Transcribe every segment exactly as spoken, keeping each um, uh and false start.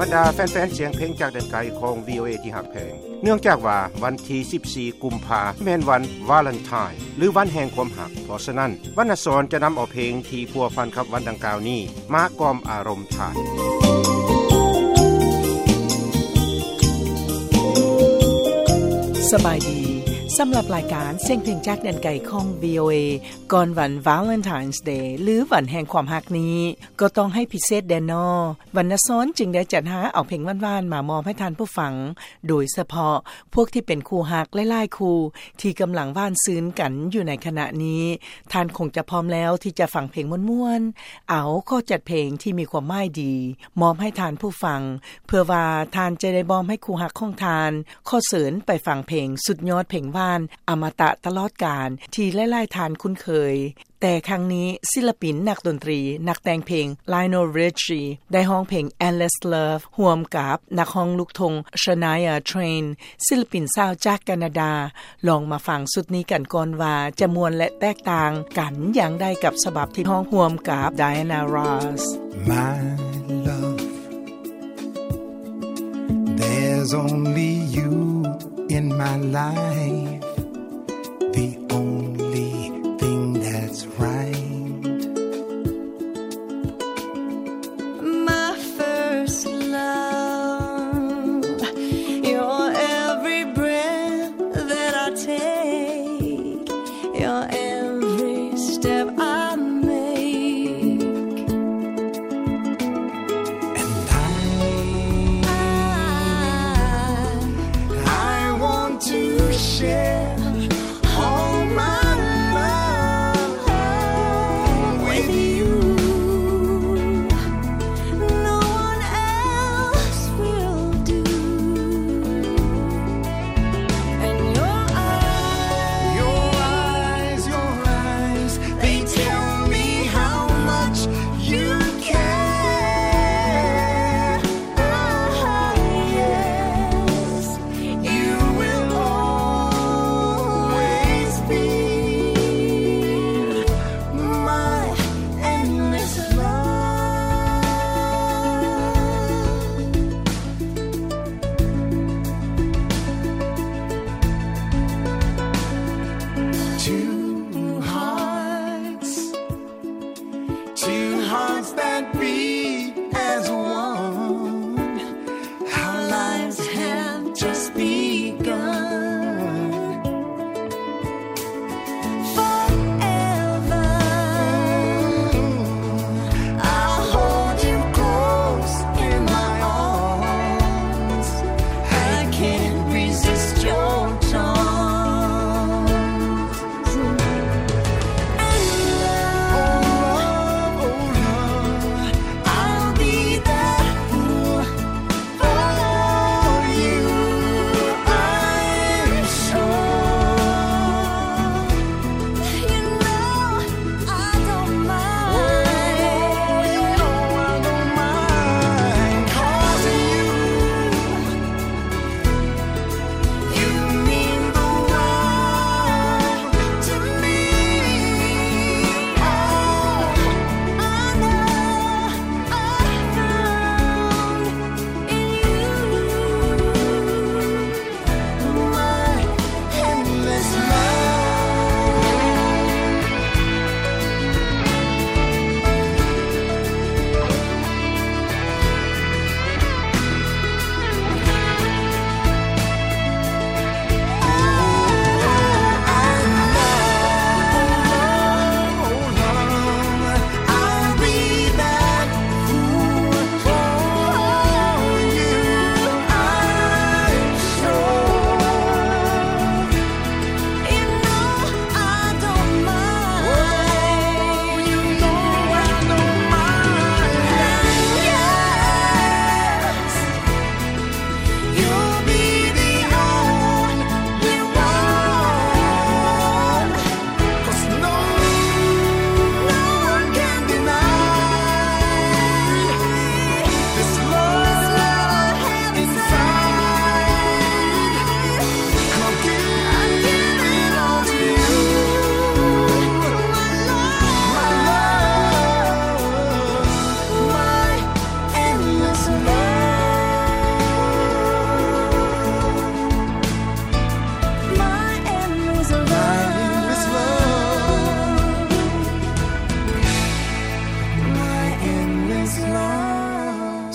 ดาแฟนๆเสียงเพลงจากแดนไกลของ วี โอ เอ ที่หักแพงเนื่องจากว่าวันที่สิบสี่กุมภาพันธ์แม่นวันวาเลนไทน์หรือวันแห่งความหักเพราะฉะนั้นวรรณสรจะนําเอาเพลงที่พัวพันกับวันดังกล่าวนี้มากล่อมอารมณ์ท่านสบายดีสำหรับรายการเสียงเพลงจากแดนไกลของ วี โอ เอ ก่อนวัน Valentine's Day หรือวันแห่งความรักนี้ก็ต้องให้พิเศษแดนนอวรรณสรจึงได้จัดหาเอาเพลงหวานๆมามอบให้ท่านผู้ฟังโดยเฉพาะพวกที่เป็นคู่รักหลายๆคู่ที่กำลังว่านซื้นกันอยู่ในขณะนี้ท่านคงจะพร้อมแล้วที่จะฟังเพลงม่วนๆเอาข้อจัดเพลงที่มีความหมายดีมอบให้ท่านผู้ฟังเพื่อว่าท่านจะได้มอบให้คู่รักของท่านข้อเสริญไปฟังเพลงสุดยอดเพลงอมตะตลอดกาลที่หลายๆท่านคุ้นเคยแต่ครั้งนี้ศิลปินนักดนตรีนักแต่งเพลง Lionel Richie ได้ร้องเพลง Endless Love ร่วมกับนักร้องลูกทุ่ง Shania Twain ศิลปินสาวจากแคนาดาลองมาฟังสุดนี้กันก่อนว่าจะมวลและแตกต่างกันอย่างใดกับฉบับที่ร้องร่วมกับ Diana Ross My love There's only you in my life The only thing that's right My first love You're every breath that I take You're every step I make And I I, I want to share all my love with you No one else will do And your eyes Your eyes, your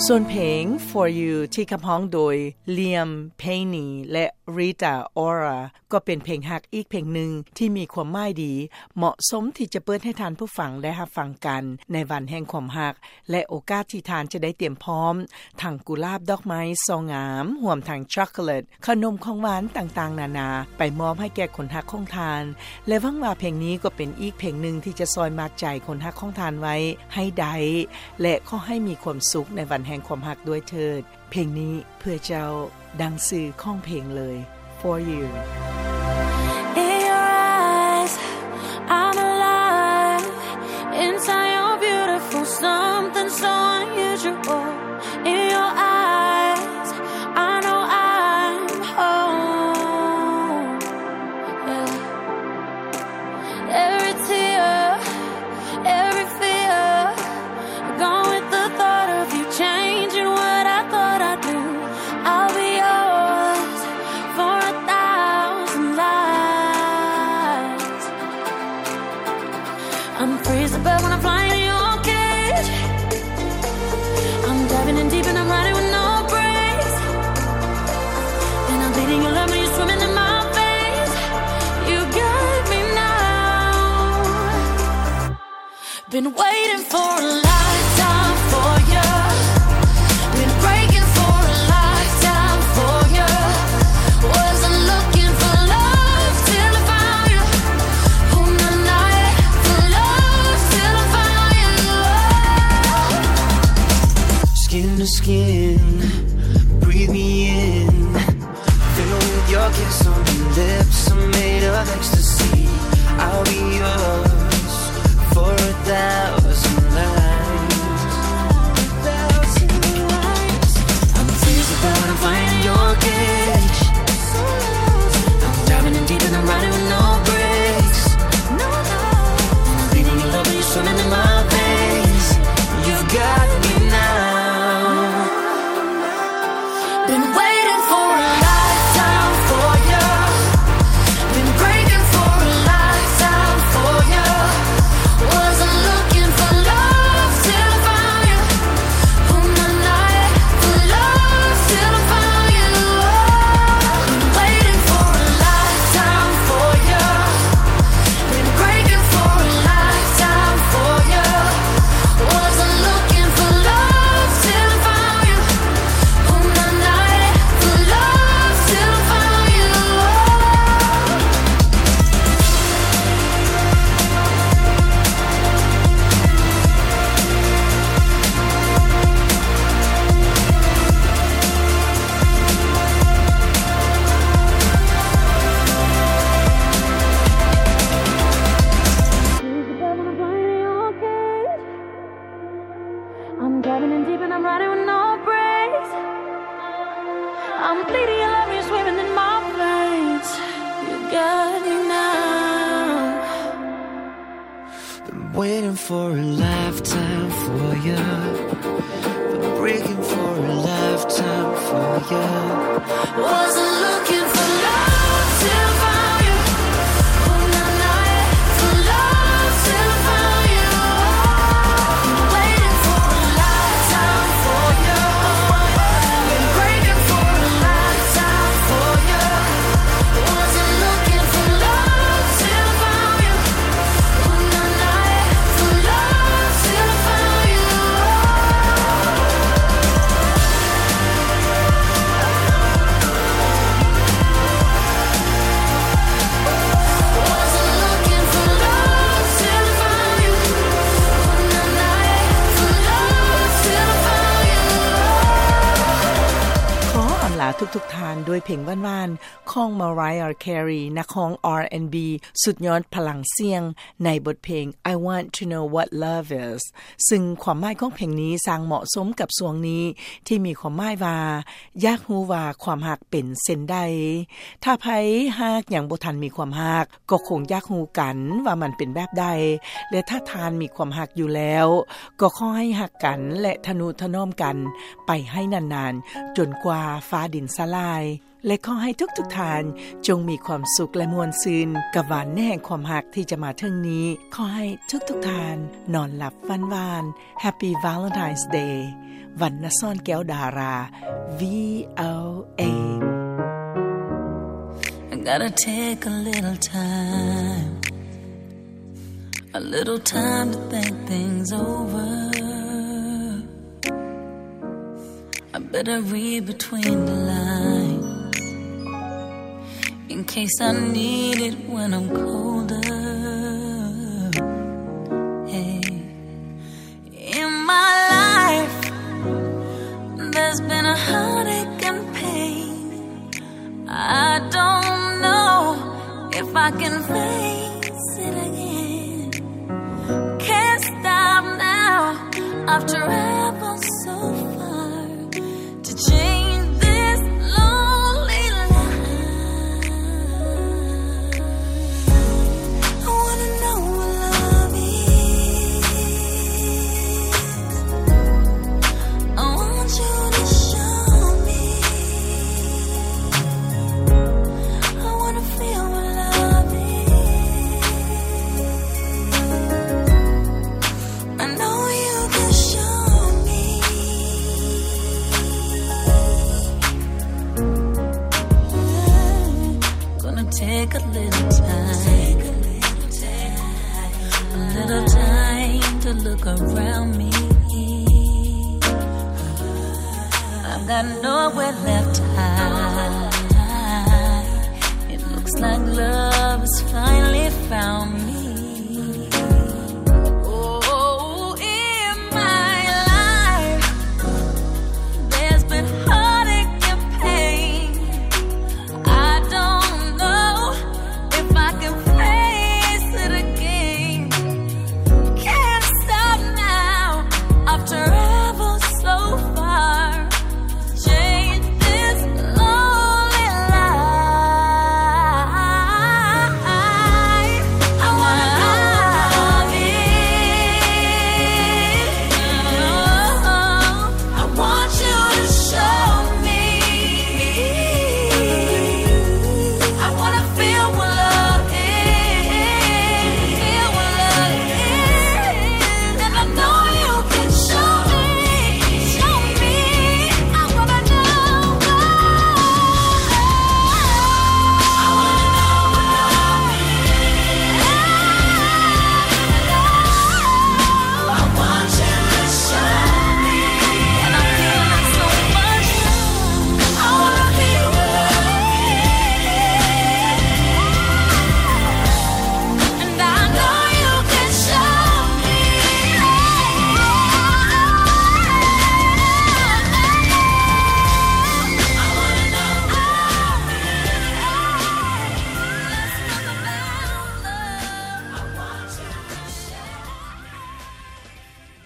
ส่วนเพลง For You ที่ขับร้องโดย Liam Payne และ Rita Ora ก็เป็นเพลงฮักอีกเพลงหนึ่งที่มีความหมายดีเหมาะสมที่จะเปิดให้ทานผู้ฟังได้รับฟังกันในวันแห่งความฮักและโอกาสที่ทานจะได้เตรียมพร้อมทั้งกุหลาบดอกไม้ซองงามรวมทั้งช็อกโกแลตขนมของหวานต่างๆนานาไปมอบให้แก่คนฮักของทานและหวังว่าเพลงนี้ก็เป็นอีกเพลงหนึ่งที่จะซอยมัดใจคนฮักของทานไว้ให้ได้และขอให้มีความสุขในวันแห่งความฮักด้วยเถิดเพลงนี้เพื่อเจ้าดังสื่อของเพลงเลย For You In your eyes I'm alive Inside you're beautiful Something so unusual In your eyes I know I'm home yeah. Every tear Every fear Gone with the thought of you Changing what I thought I'd do I'll be yours For a thousand lives I'm free as a bird when I'm flying in your cage I'm diving in deep and I'm riding with no brakes And I'm bleeding your love when you're swimming in my veins You got me now Been waiting for a lifetime for you Been breaking for a lifetime for you Wasn't looking for love till I found you On the night for love till I found you Skin to skin, breathe me in. Fill with your kiss on your lips, I'm made of ecstasy. I'll be yours for a thousand lives. I'm free as a bird when I'm flying in your cage I'm diving in deep and I'm riding with no brakes And I'm bleeding your love when you're swimming in my veins You got me now. Been waiting for a lifetime for you Been breaking for a lifetime for you Wasn't looking for love till I found you On the night for love till I found you Been waiting for a lifetime for you Been breaking for a lifetime for you Wasn't looking for love till I found you On the night for love till I found you I'm diving in deep and I'm riding with no brakes I'm bleeding your love, you're swimming in my veins You got me now Been waiting for a lifetime for you. Been breaking for a lifetime for you. Wasn't looking for love till I found you On the night for love till I found you Been waiting for a lifetime for you Been breaking for a lifetime for you Wasn't looking for love till I found you On the night for love till I found you Wasn't looking for love till I found you On the night for love till I found you ขออำลาทุกๆทานด้วยเพลงหวานๆของ Mariah Carey นักร้อง อาร์ แอนด์ บี สุดยอดพลังเสียงในบทเพลง I Want to Know What Love Is ซึ่งความหมายของเพลงนี้สร้างเหมาะสมกับช่วงนี้ที่มีความหมายว่าอยากรู้ว่าความฮักเป็นเส้นใดถ้าไผฮักอย่างบ่ทันมีความฮักก็คงอยากรู้กันว่ามันเป็นแบบใดและถ้าทานมีความฮักอยู่แล้วก็ขอให้ฮักกันและทนุถนอมกันไปให้นานๆจนกว่าฟ้าดินสลายและขอให้ทุกๆท่านจงมีความสุขและมวลซื่นกับวันแห่งความรักที่จะมาถึงนี้ขอให้ทุกๆท่านนอนหลับฝันหวาน Happy Valentine's Day วันณซ่อนแก้วดารา วี โอ เอ I gotta take a little time A little time to think things over I better read between the lines In case I need it when I'm colder Hey In my life There's been a heartache and pain I don't know if I can face it again Can't stop now I've traveled so far To change this lonely life I wanna know what love is I want you to show me I wanna feel what love is I know you can show me Gonna take a little time A little time to look around me I've got nowhere left